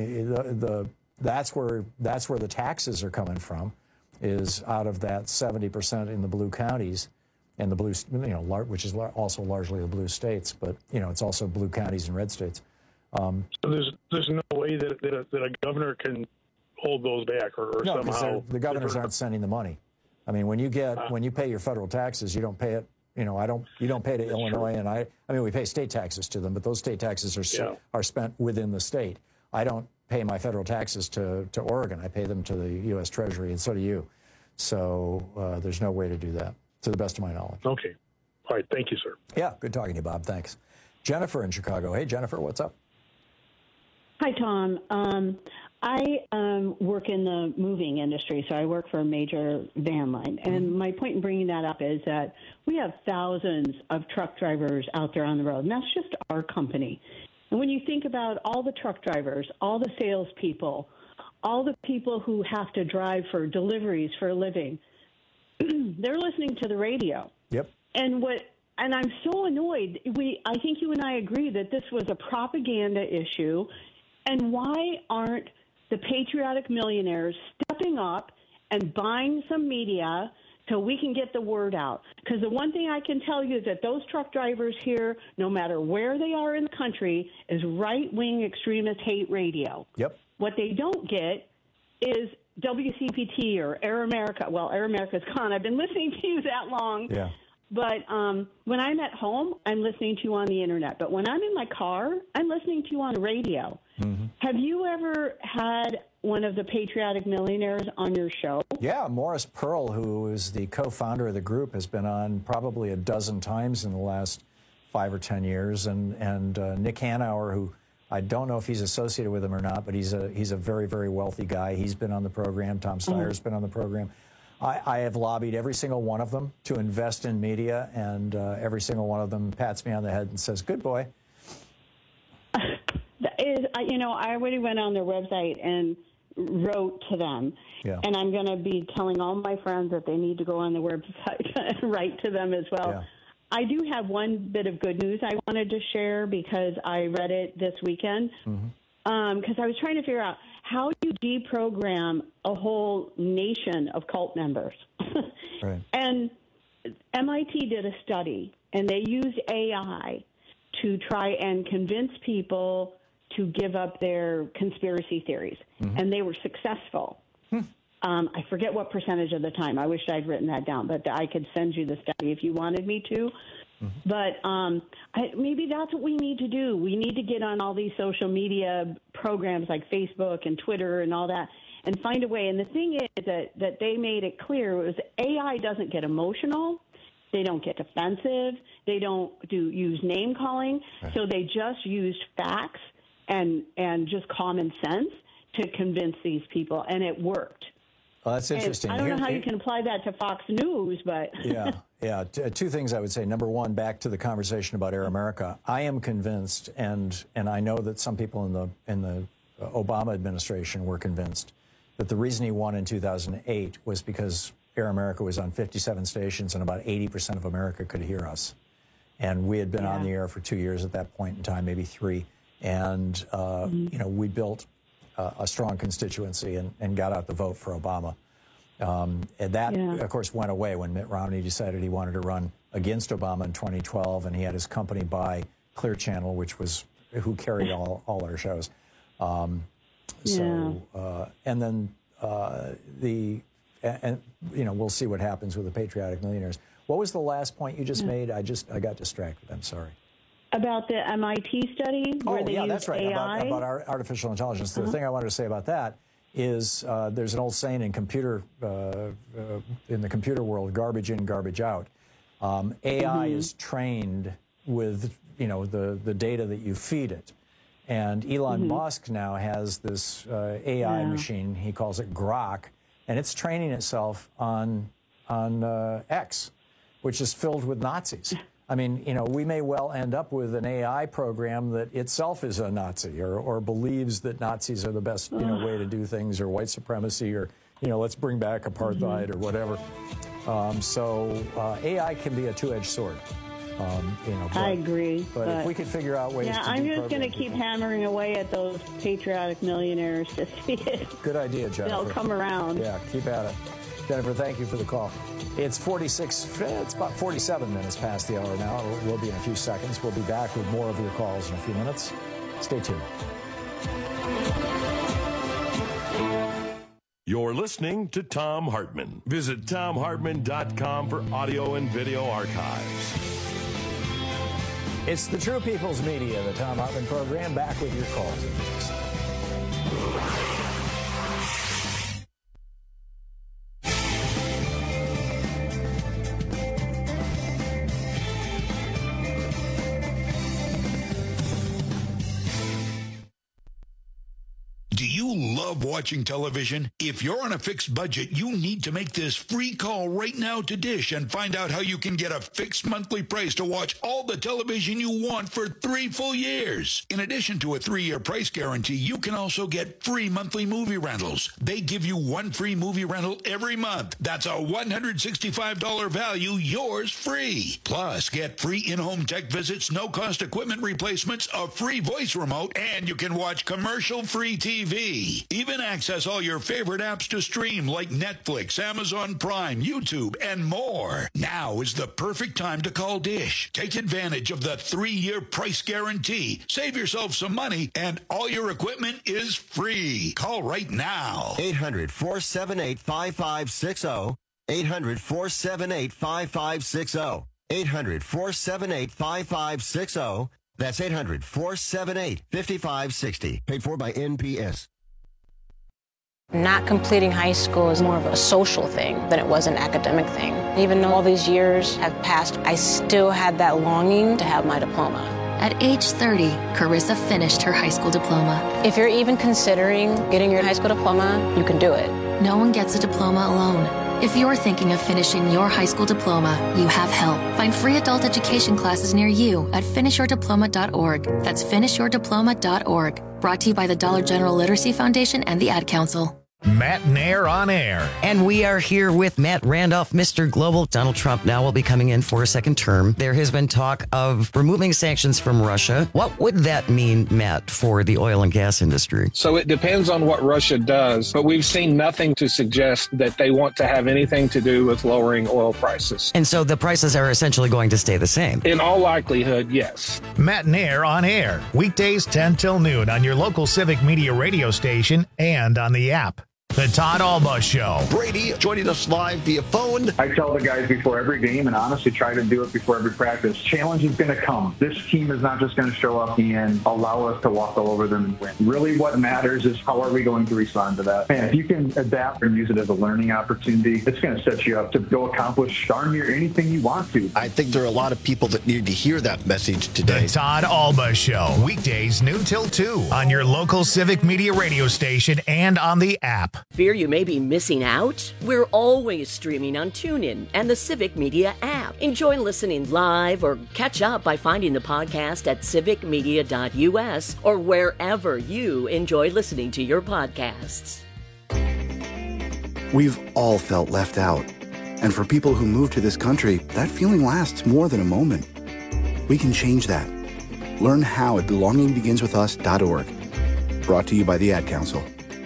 that's where the taxes are coming from, is out of that 70% in the blue counties, and the blue, which is also largely the blue states, but it's also blue counties and red states. So there's no way that a governor can hold those back or no, somehow. The governors aren't sending the money. I mean, when you pay your federal taxes, you don't pay it. You don't pay to Illinois, and we pay state taxes to them, but those state taxes are spent within the state. I don't pay my federal taxes to Oregon. I pay them to the U.S. Treasury, and so do you. So there's no way to do that, to the best of my knowledge. Okay. All right. Thank you, sir. Yeah. Good talking to you, Bob. Thanks. Jennifer in Chicago. Hey, Jennifer, what's up? Hi, Tom. I work in the moving industry, so I work for a major van line. And my point in bringing that up is that we have thousands of truck drivers out there on the road, and that's just our company. And when you think about all the truck drivers, all the salespeople, all the people who have to drive for deliveries for a living, they're listening to the radio. Yep. And I'm so annoyed. I think you and I agree that this was a propaganda issue. And why aren't the patriotic millionaires stepping up and buying some media so we can get the word out? Because the one thing I can tell you is that those truck drivers here, no matter where they are in the country, is right-wing extremist hate radio. Yep. What they don't get is WCPT or Air America. Well, Air America's gone. I've been listening to you that long. Yeah. But when I'm at home, I'm listening to you on the Internet. But when I'm in my car, I'm listening to you on the radio. Mm-hmm. Have you ever had one of the patriotic millionaires on your show? Yeah, Morris Pearl, who is the co-founder of the group, has been on probably a dozen times in the last 5 or 10 years. And Nick Hanauer, who I don't know if he's associated with him or not, but he's a very, very wealthy guy. He's been on the program. Tom Steyer's been on the program. I have lobbied every single one of them to invest in media, and every single one of them pats me on the head and says, good boy. I already went on their website and wrote to them. Yeah. And I'm going to be telling all my friends that they need to go on the website and write to them as well. Yeah. I do have one bit of good news I wanted to share because I read it this weekend. Because I was trying to figure out how you deprogram a whole nation of cult members. Right. And MIT did a study, and they used AI to try and convince people to give up their conspiracy theories. And they were successful. I forget what percentage of the time. I wish I'd written that down, but I could send you the study if you wanted me to. But maybe that's what we need to do. We need to get on all these social media programs like Facebook and Twitter and all that and find a way. And the thing is that they made it clear was AI doesn't get emotional. They don't get defensive. They don't use name calling. Right. So they just used facts and just common sense to convince these people, and it worked. Well, that's interesting. And I don't know how you can apply that to Fox News, but yeah. Two things I would say. Number one, back to the conversation about Air America. I am convinced, and I know that some people in the Obama administration were convinced that the reason he won in 2008 was because Air America was on 57 stations and about 80% of America could hear us, and we had been on the air for 2 years at that point in time, maybe 3, and we built a strong constituency and got out the vote for Obama. And that, of course, went away when Mitt Romney decided he wanted to run against Obama in 2012, and he had his company buy Clear Channel, which was who carried all our shows. And then we'll see what happens with the Patriotic Millionaires. What was the last point you just made? I got distracted. I'm sorry. About the MIT study where they used that's right. AI? About artificial intelligence. The thing I wanted to say about that is there's an old saying in the computer world, garbage in, garbage out. AI is trained with the data that you feed it. And Elon Musk now has this AI machine, he calls it Grok, and it's training itself on X, which is filled with Nazis. I mean, we may well end up with an AI program that itself is a Nazi or believes that Nazis are the best way to do things, or white supremacy, or, let's bring back apartheid or whatever. So AI can be a two-edged sword. I agree. But if we could figure out ways to I'm just going to keep hammering away at those patriotic millionaires to see if good idea, Jennifer. They'll come around. Yeah, keep at it. Jennifer, thank you for the call. It's about 47 minutes past the hour now. We'll be in a few seconds. We'll be back with more of your calls in a few minutes. Stay tuned. You're listening to Thom Hartmann. Visit ThomHartmann.com for audio and video archives. It's the True People's Media, the Thom Hartmann program, back with your calls. Watching television? If you're on a fixed budget, you need to make this free call right now to Dish and find out how you can get a fixed monthly price to watch all the television you want for 3 full years. In addition to a 3-year price guarantee, you can also get free monthly movie rentals. They give you 1 free movie rental every month. That's a $165 value, yours free. Plus, get free in-home tech visits, no-cost equipment replacements, a free voice remote, and you can watch commercial-free TV. Even access all your favorite apps to stream like Netflix, Amazon Prime, YouTube, and more. Now is the perfect time to call Dish. Take advantage of the 3-year price guarantee. Save yourself some money, and all your equipment is free. Call right now. 800-478-5560. 800-478-5560. 800-478-5560. That's 800-478-5560. Paid for by NPS. Not completing high school is more of a social thing than it was an academic thing. Even though all these years have passed, I still had that longing to have my diploma. At age 30, Carissa finished her high school diploma. If you're even considering getting your high school diploma, you can do it. No one gets a diploma alone. If you're thinking of finishing your high school diploma, you have help. Find free adult education classes near you at finishyourdiploma.org. That's finishyourdiploma.org. Brought to you by the Dollar General Literacy Foundation and the Ad Council. Matt Nair on air. And we are here with Matt Randolph, Mr. Global. Donald Trump now will be coming in for a second term. There has been talk of removing sanctions from Russia. What would that mean, Matt, for the oil and gas industry? So it depends on what Russia does, but we've seen nothing to suggest that they want to have anything to do with lowering oil prices. And so the prices are essentially going to stay the same? In all likelihood, yes. Matt Nair on air. Weekdays 10 till noon on your local Civic Media radio station and on the app. The Todd Alba Show. Brady joining us live via phone. I tell the guys before every game, and honestly try to do it before every practice, challenge is going to come. This team is not just going to show up and allow us to walk all over them and win. Really what matters is how are we going to respond to that. And if you can adapt and use it as a learning opportunity, it's going to set you up to go accomplish darn near anything you want to. I think there are a lot of people that need to hear that message today. The Todd Alba Show. Weekdays noon till 2 on your local Civic Media radio station and on the app. Fear you may be missing out? We're always streaming on TuneIn and the Civic Media app. Enjoy listening live or catch up by finding the podcast at civicmedia.us or wherever you enjoy listening to your podcasts. We've all felt left out. And for people who move to this country, that feeling lasts more than a moment. We can change that. Learn how at belongingbeginswithus.org. Brought to you by the Ad Council.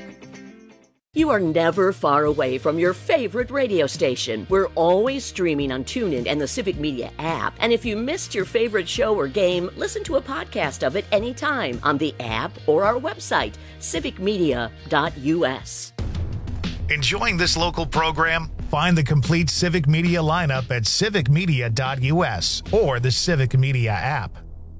You are never far away from your favorite radio station. We're always streaming on TuneIn and the Civic Media app. And if you missed your favorite show or game, listen to a podcast of it anytime on the app or our website, civicmedia.us. Enjoying this local program? Find the complete Civic Media lineup at civicmedia.us or the Civic Media app.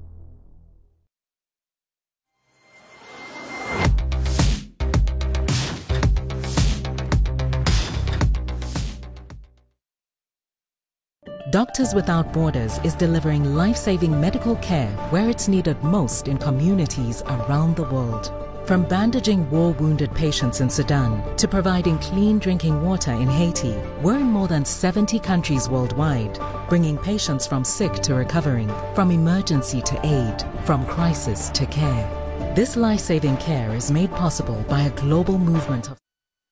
Doctors Without Borders is delivering life-saving medical care where it's needed most in communities around the world. From bandaging war-wounded patients in Sudan to providing clean drinking water in Haiti, we're in more than 70 countries worldwide, bringing patients from sick to recovering, from emergency to aid, from crisis to care. This life-saving care is made possible by a global movement of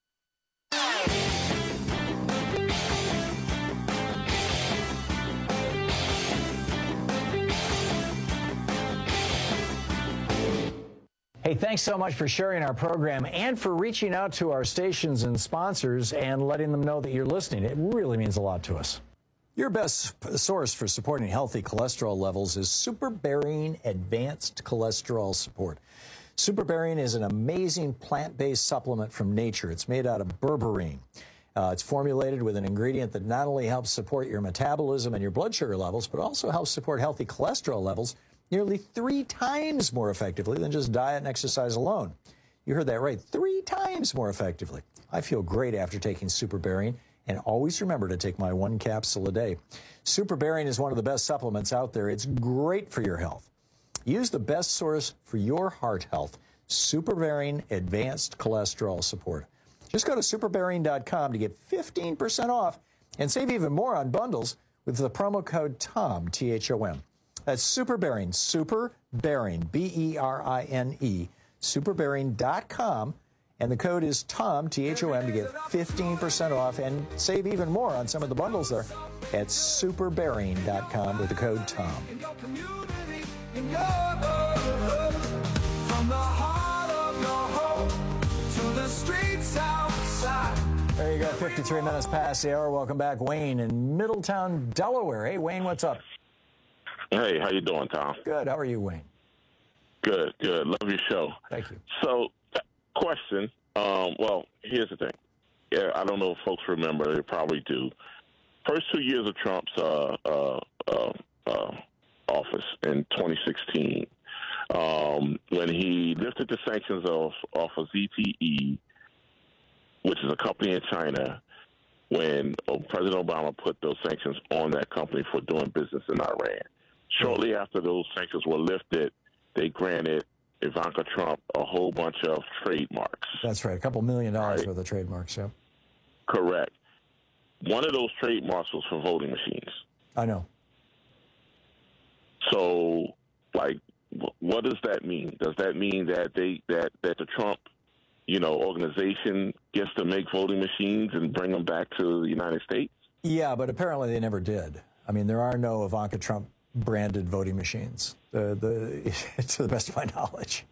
Hey, thanks so much for sharing our program and for reaching out to our stations and sponsors and letting them know that you're listening. It really means a lot to us. Your best source for supporting healthy cholesterol levels is Superbearing Advanced Cholesterol Support. Superbearing is an amazing plant-based supplement from nature. It's made out of berberine. It's formulated with an ingredient that not only helps support your metabolism and your blood sugar levels, but also helps support healthy cholesterol levels nearly 3 times more effectively than just diet and exercise alone. You heard that right, 3 times more effectively. I feel great after taking Superbearing, and always remember to take my 1 capsule a day. Superbearing is one of the best supplements out there. It's great for your health. Use the best source for your heart health, Superbearing Advanced Cholesterol Support. Just go to superbearing.com to get 15% off and save even more on bundles with the promo code TOM, T-H-O-M. That's Superbearing, Superbearing, B-E-R-I-N-E, superbearing.com, and the code is TOM, T-H-O-M, to get 15% off and save even more on some of the bundles there at superbearing.com with the code TOM. From the heart of your home to the streets outside. There you go, 53 minutes past the hour. Welcome back, Wayne in Middletown, Delaware. Hey, Wayne, what's up? Hey, how you doing, Tom? Good. How are you, Wayne? Good, good. Love your show. Thank you. So, question. Well, here's the thing. Yeah, I don't know if folks remember. They probably do. First 2 years of Trump's office in 2016, when he lifted the sanctions off of ZTE, which is a company in China, when President Obama put those sanctions on that company for doing business in Iran. Shortly after those sanctions were lifted, they granted Ivanka Trump a whole bunch of trademarks. That's right, a couple $1 million worth of trademarks, yeah. Correct. one of those trademarks was for voting machines. I know. So, like, what does that mean? Does that mean that that the Trump, organization gets to make voting machines and bring them back to the United States? Yeah, but apparently they never did. I mean, there are no Ivanka Trump branded voting machines, to the best of my knowledge.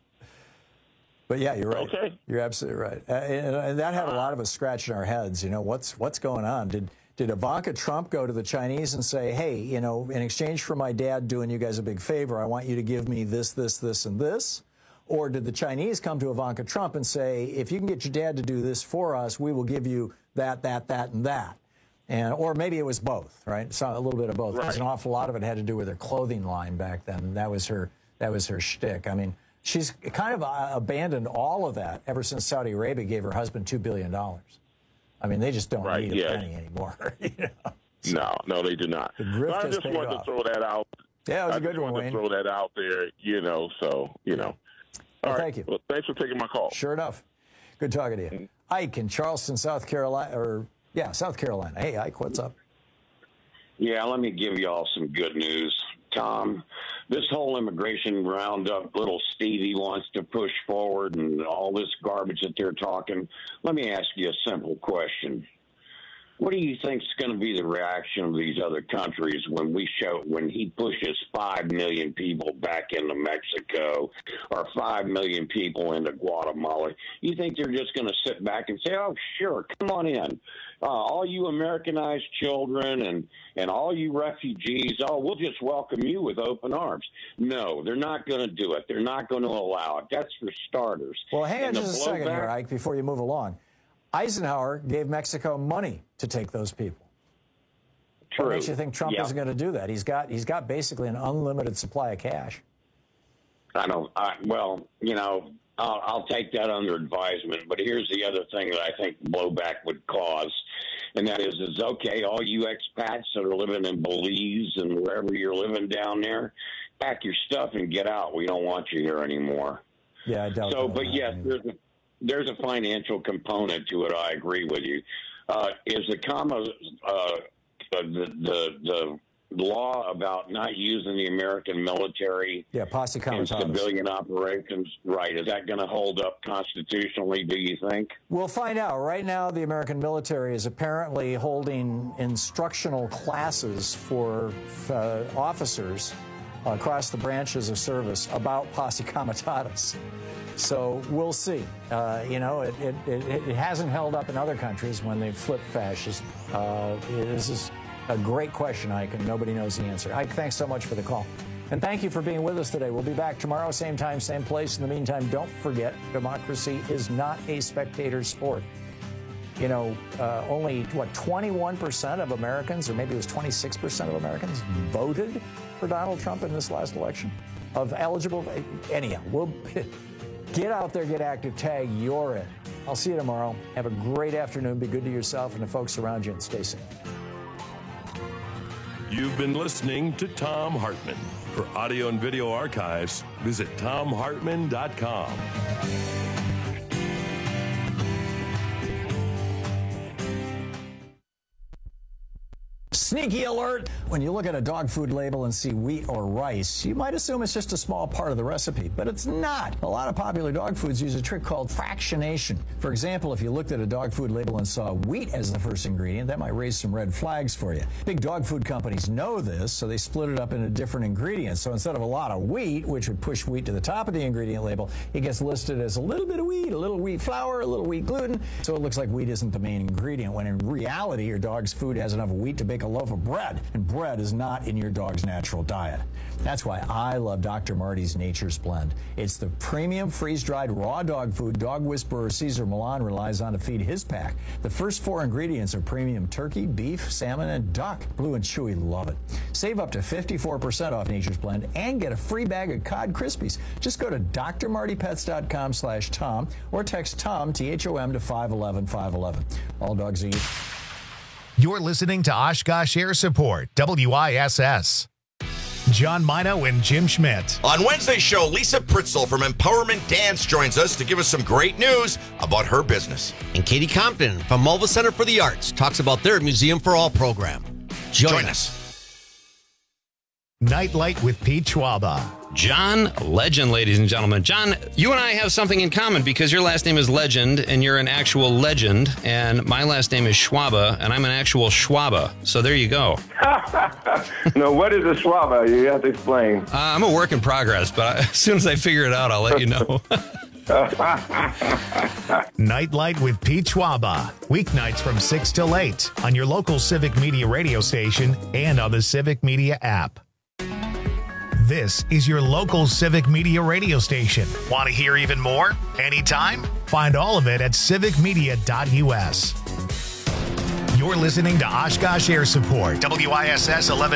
But yeah, you're right. Okay. You're absolutely right. And that had a lot of us scratching our heads. What's going on? Did Ivanka Trump go to the Chinese and say, hey, in exchange for my dad doing you guys a big favor, I want you to give me this, this, this, and this? Or did the Chinese come to Ivanka Trump and say, if you can get your dad to do this for us, we will give you that, that, that, and that? Or maybe it was both, right? So a little bit of both. Right. Because an awful lot of it had to do with her clothing line back then. That was her shtick. I mean, she's kind of abandoned all of that ever since Saudi Arabia gave her husband $2 billion. I mean, they just don't need a penny anymore. No, they do not. So I just wanted to throw that out. Yeah, it was a good one, Wayne. I just wanted to throw that out there, All right. Thank you. Well, thanks for taking my call. Sure enough. Good talking to you. Ike in Charleston, South Carolina. South Carolina. Hey, Ike, what's up? Yeah, let me give you all some good news. Tom, this whole immigration roundup, little Stevie wants to push forward and all this garbage that they're talking. Let me ask you a simple question. What do you think is going to be the reaction of these other countries when he pushes 5 million people back into Mexico or 5 million people into Guatemala? You think they're just going to sit back and say, oh, sure, come on in. All you Americanized children and all you refugees, we'll just welcome you with open arms. No, they're not going to do it. They're not going to allow it. That's for starters. Well, hang on just a second here, Ike, before you move along. Eisenhower gave Mexico money to take those people. True. What makes you think Trump isn't going to do that? He's got basically an unlimited supply of cash. I'll take that under advisement. But here's the other thing that I think blowback would cause, and that is okay, all you expats that are living in Belize and wherever you're living down there, pack your stuff and get out. We don't want you here anymore. Yeah, I doubt so. But yes, there's a financial component to it. I agree with you. Is the law about not using the American military posse in civilian operations, right? Is that going to hold up constitutionally, do you think? We'll find out. Right now, the American military is apparently holding instructional classes for officers across the branches of service about posse comitatus. So we'll see. It hasn't held up in other countries when they've flipped fascist. This is a great question, Ike, and nobody knows the answer. Ike, thanks so much for the call. And thank you for being with us today. We'll be back tomorrow, same time, same place. In the meantime, don't forget, democracy is not a spectator sport. Only, 21% of Americans, or maybe it was 26% of Americans, voted for Donald Trump in this last election of eligible. Anyhow, we'll get out there, get active, tag, you're in. I'll see you tomorrow. Have a great afternoon. Be good to yourself and the folks around you, and stay safe. You've been listening to Thom Hartmann. For audio and video archives, visit ThomHartmann.com. Sneaky alert! When you look at a dog food label and see wheat or rice, you might assume it's just a small part of the recipe, but it's not. A lot of popular dog foods use a trick called fractionation. For example, if you looked at a dog food label and saw wheat as the first ingredient, that might raise some red flags for you. Big dog food companies know this, so they split it up into different ingredients. So instead of a lot of wheat, which would push wheat to the top of the ingredient label, it gets listed as a little bit of wheat, a little wheat flour, a little wheat gluten, so it looks like wheat isn't the main ingredient, when in reality, your dog's food has enough wheat to bake a loaf of bread, and bread is not in your dog's natural diet. That's why I love Dr. Marty's Nature's Blend. It's the premium freeze-dried raw dog food Dog Whisperer Cesar Millan relies on to feed his pack. The first 4 ingredients are premium turkey, beef, salmon, and duck. Blue and Chewy love it. Save up to 54% off Nature's Blend and get a free bag of Cod Krispies. Just go to drmartypets.com/Tom or text Tom, T-H-O-M, to 511-511. All dogs eat. You're listening to Oshkosh Air Support, WISS. John Mino and Jim Schmidt. On Wednesday's show, Lisa Pritzel from Empowerment Dance joins us to give us some great news about her business. And Katie Compton from Mulva Center for the Arts talks about their Museum for All program. Join us. Nightlight with Pete Schwaba. John Legend, ladies and gentlemen. John, you and I have something in common because your last name is Legend and you're an actual legend, and my last name is Schwaba and I'm an actual Schwaba. So there you go. No, what is a Schwaba? You have to explain. I'm a work in progress, but as soon as I figure it out, I'll let you know. Nightlight with Pete Schwaba. Weeknights from 6 till 8 on your local Civic Media radio station and on the Civic Media app. This is your local Civic Media radio station. Want to hear even more? Anytime? Find all of it at civicmedia.us. You're listening to Oshkosh Air Support, WISS 11.